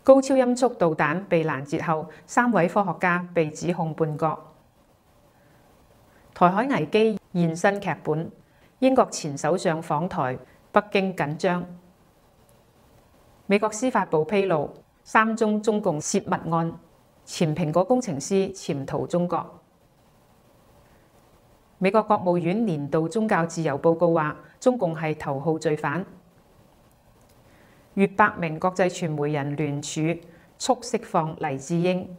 高超音速導彈被攔截後，3位科學家被指控叛國。台海危機現身劇本，英國前首相訪台，北京緊張。美國司法部披露3宗中共泄密案，前蘋果工程師潛逃中國。美國國務院年度宗教自由報告話，中共係頭號罪犯。逾100名國際傳媒人聯署促釋放黎智英。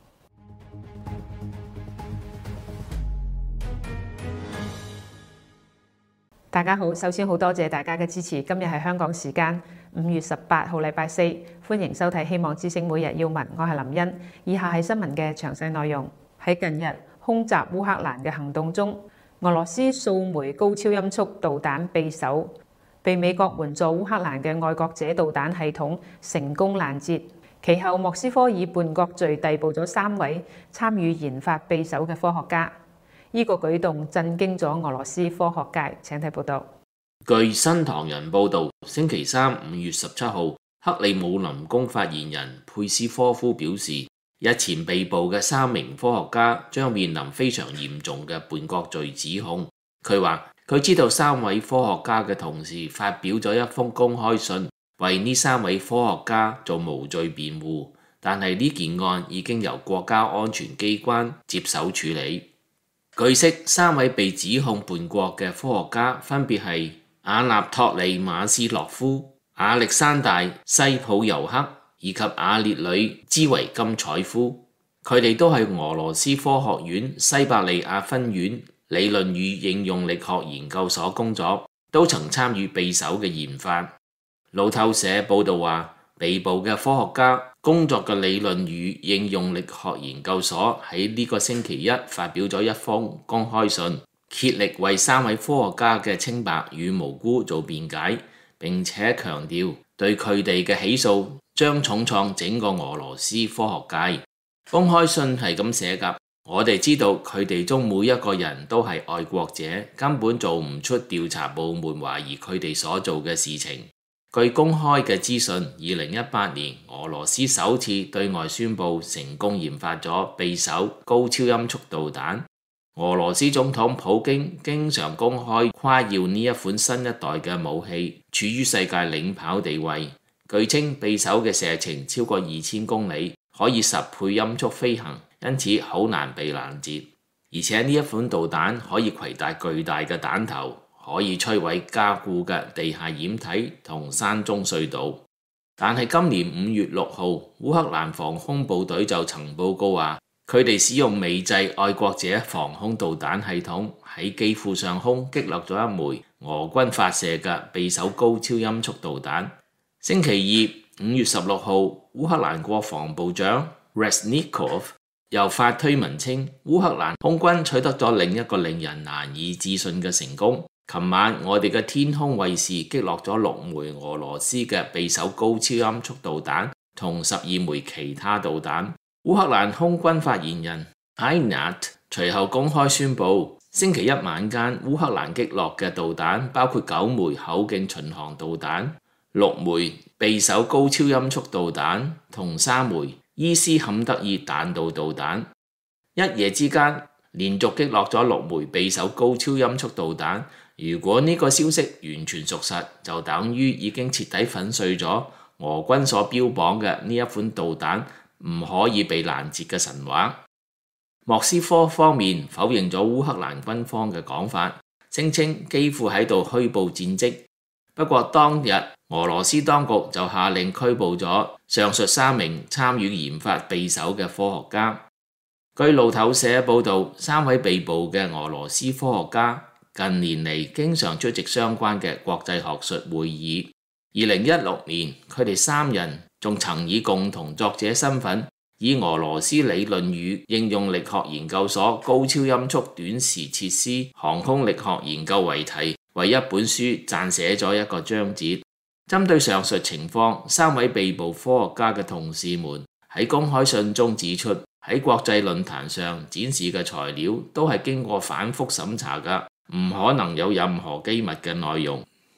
大家好，首先好多謝大家嘅支持。今日係香港時間5月18號禮拜四，歡迎收睇《希望之聲每日要聞》，我係林茵。以下係新聞嘅詳細內容。喺近日空襲烏克蘭嘅行動中，俄羅斯數枚高超音速導彈匕首被美國援助烏克蘭嘅愛國者導彈系統成功攔截。其後，莫斯科以叛國罪逮捕咗3位參與研發匕首嘅科學家。呢個舉動震驚咗俄羅斯科學界。請睇報道。 據新唐人報導，星期三5月17號，克里姆林宮發言人佩斯科夫表示，日前被捕嘅3名科學家將面臨非常嚴重嘅叛國罪指控。佢話佢知道3位科學家嘅同事發表咗一封公開信，為呢3位科學家做無罪辯護，但係呢件案已經由國家安全機關接手處理。據悉，3位被指控叛國嘅科學家分別係阿納托利馬斯洛夫、亞歷山大西普尤克以及阿列里茲維金采夫。佢哋都係俄羅斯科學院西伯利亞分院理論與應用力學研究所工作，都曾參與匕首嘅研發。路透社報道話，被捕嘅科學家工作嘅理論與應用力學研究所喺呢個星期一發表咗一封公開信，竭力為3位科學家嘅清白與無辜做辯解，並且強調對佢哋嘅起訴將重創整個俄羅斯科學界。公開信係咁寫㗎：我哋知道佢哋中每一個人都係愛國者，根本做唔出調查部門懷疑佢哋所做嘅事情。據公開嘅資訊，2018年俄羅斯首次對外宣布成功研發咗匕首高超音速導彈。俄羅斯總統普京經常公開誇耀呢一款新一代嘅武器，處於世界領跑地位。據稱匕首嘅射程超過2000公里，可以10倍音速飛行，因此好難被攔截。而且呢一款導彈可以攜帶巨大嘅彈頭，可以摧毀加固嘅地下掩體同山中隧道。但係今年5月6號，烏克蘭防空部隊就曾報告話，佢哋使用美製愛國者防空導彈系統喺基輔上空擊落咗一枚俄軍發射嘅匕首高超音速導彈。星期二5月16號，烏克蘭國防部長 Reznikov 又發推文稱，烏克蘭空軍取得咗另一個令人難以置信嘅成功。琴晚我哋嘅天空衛士擊落咗6枚俄羅斯嘅匕首高超音速導彈同12枚其他導彈。烏克蘭空軍發言人 Einat 隨後公開宣布，星期一晚間烏克蘭擊落嘅導彈包括9枚口徑巡航導彈、6枚匕首高超音速導彈同3枚伊斯坎德爾彈道導彈。一夜之間連續擊落咗6枚匕首高超音速導彈。如果呢個消息完全屬實，就等於已經徹底粉碎咗俄軍所標榜嘅呢一款導彈唔可以被攔截嘅神話。莫斯科方面否認咗烏克蘭軍方嘅講法，聲稱幾乎喺度虛報戰績。不過當日俄羅斯當局就下令拘捕咗上述3名參與研發匕首嘅科學家。據路透社報導，3位被捕嘅俄羅斯科學家近年嚟經常出席相關嘅國際學術會議。2016年，佢哋3人仲曾以共同作者身份，以俄羅斯理論與應用力學研究所高超音速短時設施航空力學研究為題，為一本書撰寫咗一個章節。針對上述情況，3位被捕科學家嘅同事們喺公開信中指出，喺國際論壇上展示嘅材料都係經過反覆審查㗎，唔可能有任何機密嘅內容。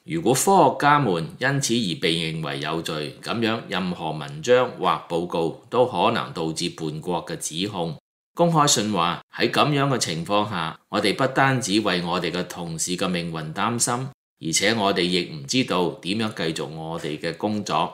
如果科學家們因此而被認為有罪，咁樣任何文章或報告都可能導致叛國嘅指控。公開信話喺咁樣嘅情況下，我哋不單止為我哋嘅同事嘅命運擔心，而且我哋亦唔知道點樣繼續我哋嘅工作。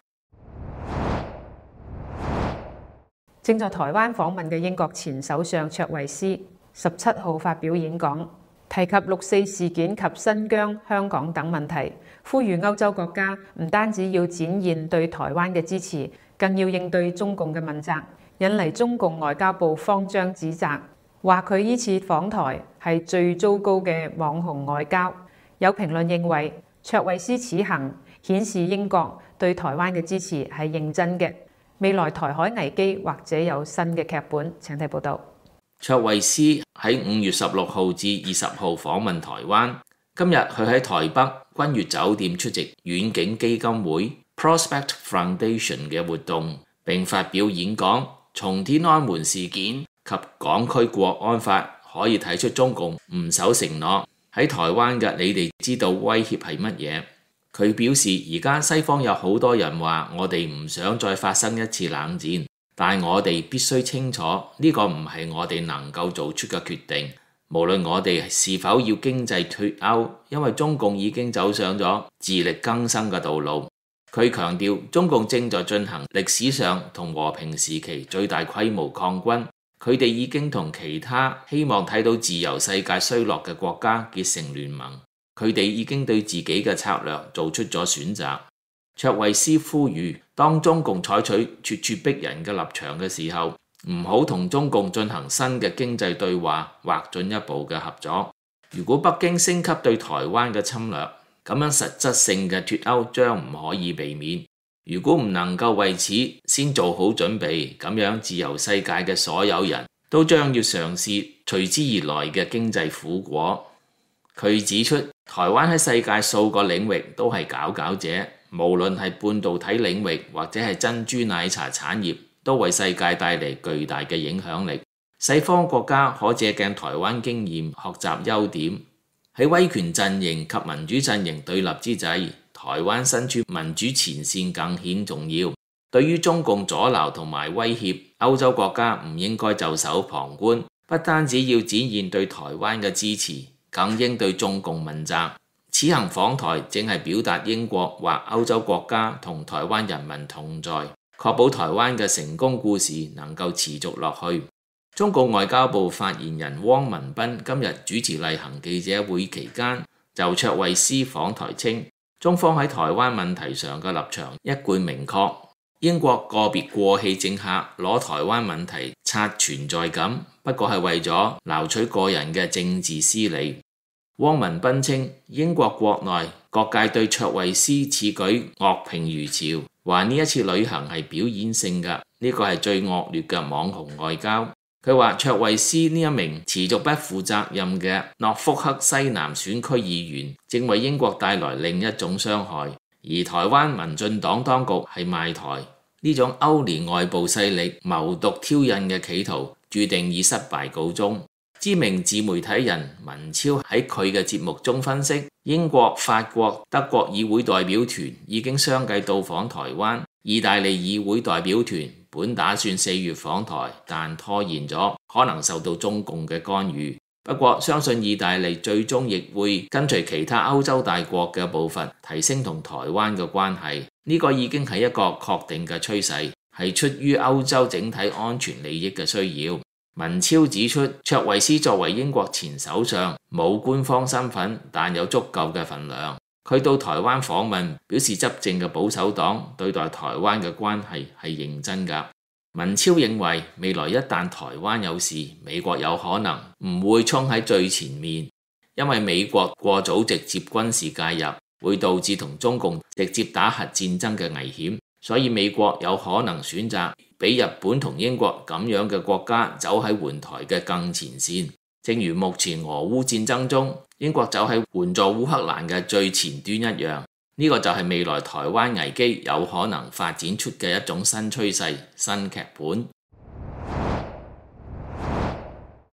正在台灣訪問嘅英國前首相卓慧思17號發表演講，提及6·4事件及新疆、香港等問題，呼籲歐洲國家唔單止要展現對台灣嘅支持，更要應對中共嘅問責，引嚟中共外交部慌張指責，話佢呢次訪台係最糟糕嘅網紅外交。有評論認為，卓慧思此行顯示英國對台灣嘅支持係認真嘅，未來台海危機或者有新嘅劇本。請睇報道。 卓慧思喺5月16號至20號訪問台灣。今日佢喺台北君悅酒店出席遠景基金會 Prospect Foundation 嘅活動，並發表演講。從天安門事件及港區國安法可以睇出中共唔守承諾。喺台灣嘅你哋知道威脅係乜嘢？佢表示而家西方有好多人話我哋唔想再發生一次冷戰。但我哋必須清楚，呢個唔係我哋能夠做出嘅決定。無論我哋是否要經濟脫歐，因為中共已經走上咗自力更生嘅道路。佢強調，中共正在進行歷史上同和平時期最大規模抗軍。佢哋已經同其他希望睇到自由世界衰落嘅國家結成聯盟。佢哋已經對自己嘅策略做出咗選擇。卓慧思呼籲，當中共採取咄咄逼人嘅立場嘅時候，唔好同中共進行新嘅經濟對話或進一步嘅合作。如果北京升級對台灣嘅侵略，咁樣實質性嘅脫歐將唔可以避免。如果唔能夠為此先做好準備，咁樣自由世界嘅所有人都將要嘗試隨之而來嘅經濟苦果。佢指出，台灣喺世界數個領域都係佼佼者。無論係半導體領域或者係珍珠奶茶產業，都為世界帶嚟巨大嘅影響力。西方國家可借鏡台灣經驗，學習優點。喺威權陣營及民主陣營對立之際，台灣身處民主前線更顯重要。對於中共阻撓同埋威脅，歐洲國家唔應該袖手旁觀，不單止要展現對台灣嘅支持，更應對中共問責。此行訪台正係表達英國或歐洲國家同台灣人民同在，確保台灣嘅成功故事能夠持續落去。中共外交部發言人汪文斌今日主持例行記者會期間，就卓慧思訪台稱，中方喺台灣問題上嘅立場一貫明確。英國個別過氣政客攞台灣問題刷存在感，不過係為咗撈取個人嘅政治私利。汪文斌稱，英國國內各界對卓慧思此舉惡評如潮，話呢一次旅行係表演性嘅，呢個係最惡劣嘅網紅外交。佢話卓慧思呢一名持續不負責任嘅諾福克西南選區議員，正為英國帶來另一種傷害，而台灣民進黨當局係賣台，呢種勾連外部勢力謀獨挑釁嘅企圖，注定以失敗告終。知名自媒體人文超喺佢嘅節目中分析，英國、法國、德國議會代表團已經相繼到訪台灣，意大利議會代表團本打算4月訪台，但拖延咗，可能受到中共嘅干預。不過相信意大利最終亦會跟隨其他歐洲大國嘅步伐，提升同台灣嘅關係。呢個已經係一個確定嘅趨勢，係出於歐洲整體安全利益嘅需要。文超指出，卓慧思作為英國前首相，冇官方身份，但有足夠嘅份量。佢到台灣訪問，表示執政嘅保守黨對待台灣嘅關係係認真㗎。文超認為，未來一旦台灣有事，美國有可能唔會衝喺最前面，因為美國過早直接軍事介入，會導致同中共直接打核戰爭嘅危險。所以美國有可能選擇比日本同英國咁樣嘅國家走喺援台嘅更前線，正如目前俄烏戰爭中英國走喺援助烏克蘭嘅最前端一樣。呢個就係未來台灣危機有可能發展出嘅一種新趨勢、新劇本。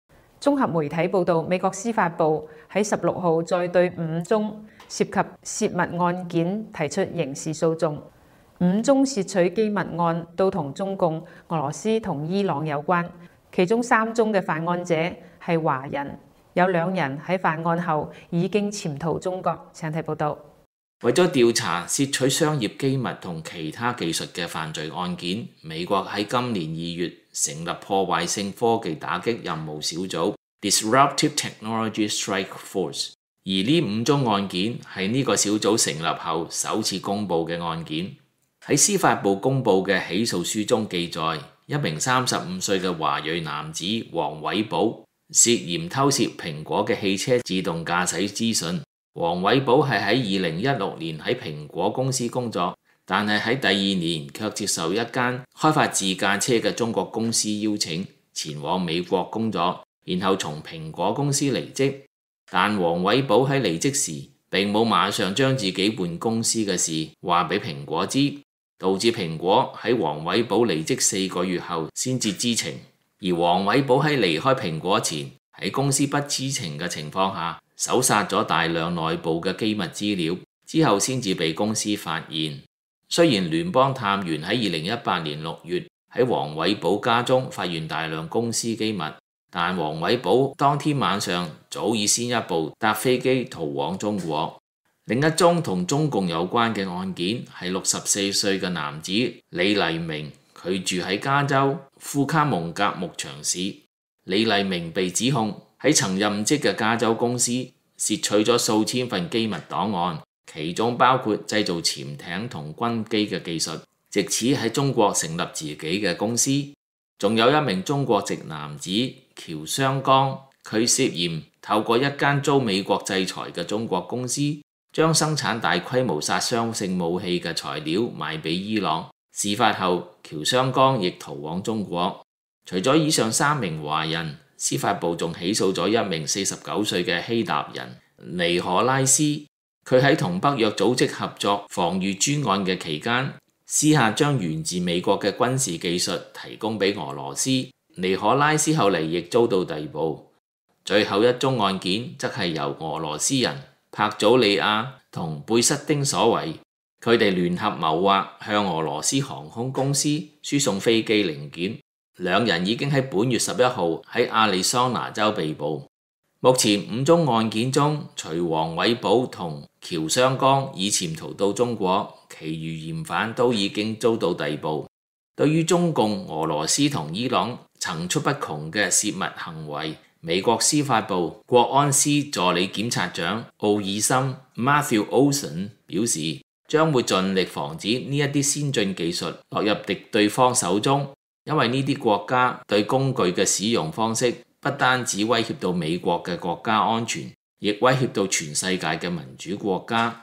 綜合媒體報道，美國司法部喺16號再對5宗涉及泄密案件提出刑事訴訟。5宗竊取機密案都同中共、俄羅斯同伊朗有關，其中3宗嘅犯案者係華人，有2人喺犯案後已經潛逃中國。請睇報導。 為咗調查竊取商業機密同其他技術嘅犯罪案件，美國喺今年2月成立破壞性科技打擊任務小組 （Disruptive Technology Strike Force），而呢5宗案件係呢個小組成立後首次公佈嘅案件。喺司法部公佈嘅起訴書中記載，一名35歲嘅華裔男子黃偉寶涉嫌偷竊蘋果嘅汽車自動駕駛資訊。黃偉寶係喺2016年喺蘋果公司工作，但係喺第2年卻接受一間開發自駕車嘅中國公司邀請，前往美國工作，然後從蘋果公司離職。但黃偉寶喺離職時並冇馬上將自己換公司嘅事話俾蘋果知，導致蘋果喺黃偉寶離職4個月後先至知情。而黃偉寶喺離開蘋果前，喺公司不知情嘅情況下，搜殺咗大量內部嘅機密資料，之後先至被公司發現。雖然聯邦探員喺2018年6月喺黃偉寶家中發現大量公司機密，但黃偉寶當天晚上早已先一步搭飛機逃往中國。另一宗同中共有關嘅案件係64歲嘅男子李黎明，佢住喺加州庫卡蒙格牧場市。李黎明被指控喺曾任職嘅加州公司竊取咗數千份機密檔案，其中包括製造潛艇同軍機嘅技術，藉此喺中國成立自己嘅公司。仲有一名中國籍男子喬雙江，佢涉嫌透過一間遭美國制裁嘅中國公司，將生產大規模殺傷性武器嘅材料賣俾伊朗。事發後，喬雙江亦逃往中國。除咗以上3名華人，司法部仲起訴咗一名49歲嘅希臘人尼可拉斯。佢喺同北約組織合作防禦專案嘅期間，私下將源自美國嘅軍事技術提供俾俄羅斯。尼可拉斯後嚟亦遭到逮捕。最後一宗案件則係由俄羅斯人帕祖利亞同貝塞丁所為，佢哋聯合謀劃向俄羅斯航空公司輸送飛機零件。2人已經喺本月11號喺亞利桑那州被捕。目前5宗案件中，除黃偉寶同喬雙江已潛逃到中國，其餘嫌犯都已經遭到逮捕。對於中共、俄羅斯同伊朗層出不窮嘅泄密行為，美國司法部國安司助理檢察長奧爾森 Matthew Olson 表示，將會盡力防止呢一啲先進技術落入敵對方手中。因為呢啲國家對工具嘅使用方式不單止威脅到美國嘅國家安全，亦威脅到全世界嘅民主國家。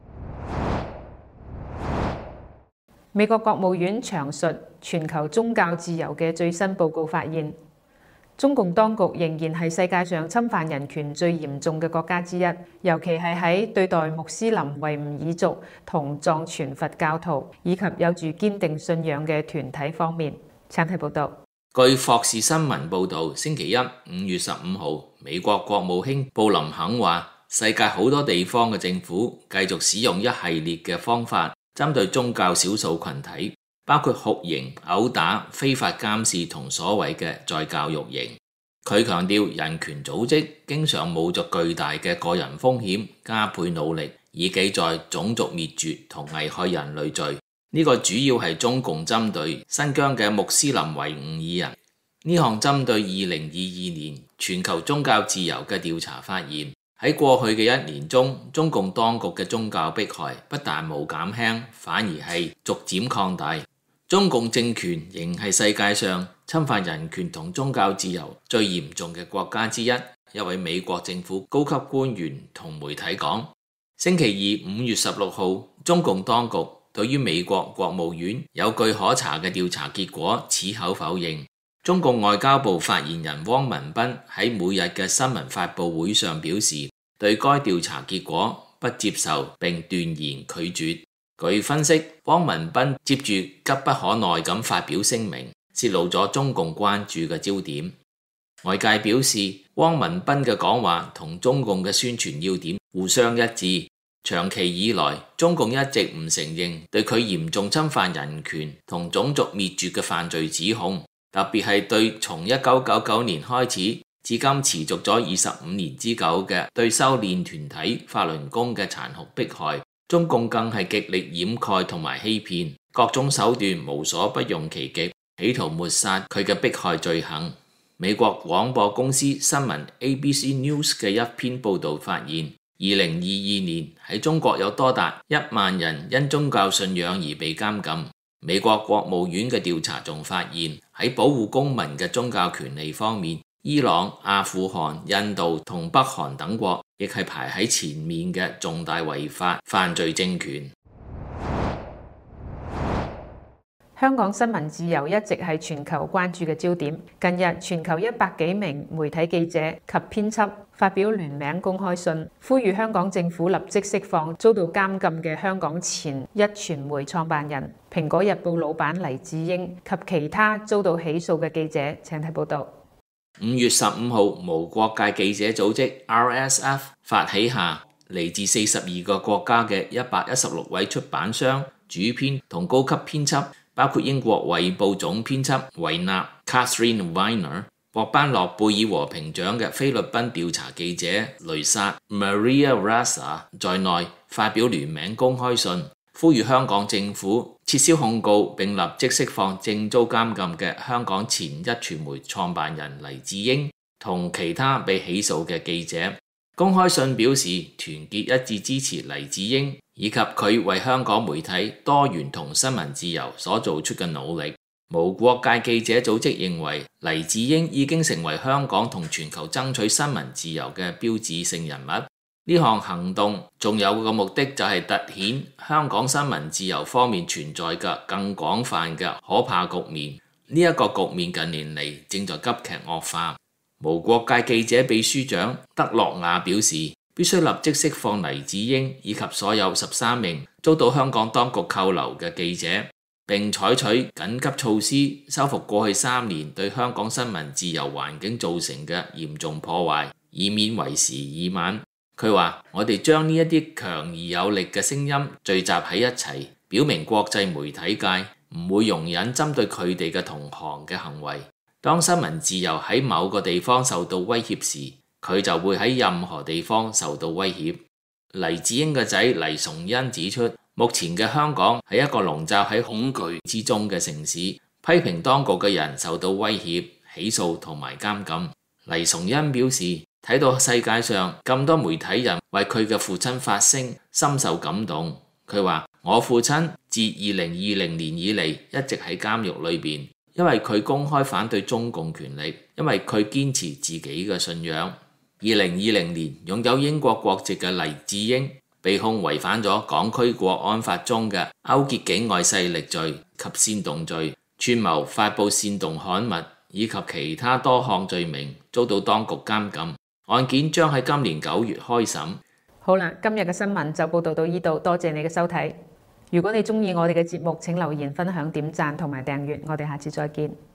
美國國務院詳述全球宗教自由嘅最新報告發現，中共當局仍然係世界上侵犯人權最嚴重嘅國家之一，尤其係喺對待穆斯林維吾爾族同藏傳佛教徒以及有住堅定信仰嘅團體方面。請睇報道。 據霍士新聞報導，星期一5月15號，美國國務卿布林肯話，世界好多地方嘅政府繼續使用一系列嘅方法，針對宗教少數群體，包括酷刑、毆打、非法監視同所謂嘅再教育營。佢強調，人權組織經常冒着巨大嘅個人風險，加倍努力以記載種族滅絕同危害人類罪。呢個主要係中共針對新疆嘅穆斯林維吾爾人。呢項針對2022年全球宗教自由嘅調查發現，喺過去嘅1年中，中共當局嘅宗教迫害不但冇減輕，反而係逐漸擴大。中共政權仍係世界上侵犯人權同宗教自由最嚴重嘅國家之一。一位美國政府高級官員同媒體講，星期二5月16號，中共當局對於美國國務院有據可查嘅調查結果矢口否認。中共外交部發言人汪文斌喺每日嘅新聞發佈會上表示，對該調查結果不接受並斷言拒絕。據分析，汪文斌接住急不可耐咁發表聲明，泄露咗中共關注嘅焦點。 外界表示，汪文斌嘅講話同中共嘅宣傳要點互相一致。長期以來，中共一直唔承認對佢嚴重侵犯人權同種族滅絕嘅犯罪指控，特別係對從1999年開始至今持續咗25年之久嘅對修煉團體法輪功嘅殘酷迫害，中共更係極力掩蓋同埋欺騙，各種手段無所不用其極，企圖抹殺佢嘅迫害罪行。美國廣播公司新聞 ABC News 嘅一篇報導發現，2022年喺中國有多達1萬人因宗教信仰而被監禁。美國國務院嘅調查仲發現，喺保護公民嘅宗教權利方面，伊朗、阿富汗、印度同北韓等國亦係排喺前面嘅重大違法犯罪政權。 香港新聞自由一直係全球關注嘅焦點。近日，全球100幾名媒體記者及編輯發表聯名公開信，呼籲香港政府立即釋放遭到監禁嘅香港前壹傳媒創辦人、蘋果日報老闆黎智英及其他遭到起訴嘅記者。請睇報導。 5月15號，無國界記者組織 RSF 發起下，嚟自42個國家嘅116位出版商、主編同高級編輯，包括英國《衛報》總編輯維納 Catherine Weiner、獲頒諾貝爾和平獎嘅菲律賓調查記者雷薩 Maria Ressa 在內，發表聯名公開信，呼籲香港政府撤銷控告並立即釋放正遭監禁嘅香港前壹傳媒創辦人黎智英同其他被起訴嘅記者。公開信表示團結一致支持黎智英以及佢為香港媒體多元同新聞自由所做出嘅努力。無國界記者組織認為黎智英已經成為香港同全球爭取新聞自由嘅標誌性人物。呢項行動仲有個目的，就係凸顯香港新聞自由方面存在嘅更廣泛嘅可怕局面。呢一個局面近年嚟正在急劇惡化。無國界記者秘書長德洛亞表示，必須立即釋放黎智英以及所有13名遭到香港當局扣留嘅記者，並採取緊急措施修復過去3年對香港新聞自由環境造成嘅嚴重破壞，以免為時已晚。佢話：我哋將呢一啲強而有力嘅聲音聚集喺一齊，表明國際媒體界唔會容忍針對佢哋嘅同行嘅行為。當新聞自由喺某個地方受到威脅時，佢就會喺任何地方受到威脅。黎智英嘅仔黎崇恩指出，目前嘅香港係一個籠罩喺恐懼之中嘅城市，批評當局嘅人受到威脅、起訴同埋監禁。黎崇恩表示，睇到世界上咁多媒體人為佢嘅父親發聲，深受感動。佢話：我父親自2020年以嚟一直喺監獄裏邊，因為佢公開反對中共權力，因為佢堅持自己嘅信仰。2020年擁有英國國籍嘅黎智英被控違反咗港區國安法中嘅勾結境外勢力罪及煽動罪、串謀發布煽動刊物以及其他多項罪名，遭到當局監禁。案件將喺今年9月開審。 好啦，今日嘅新聞就報道到呢度，多謝你嘅收睇。如果你鍾意我哋嘅節目，請留言、分享、點讚同埋訂閱。我哋下次再見。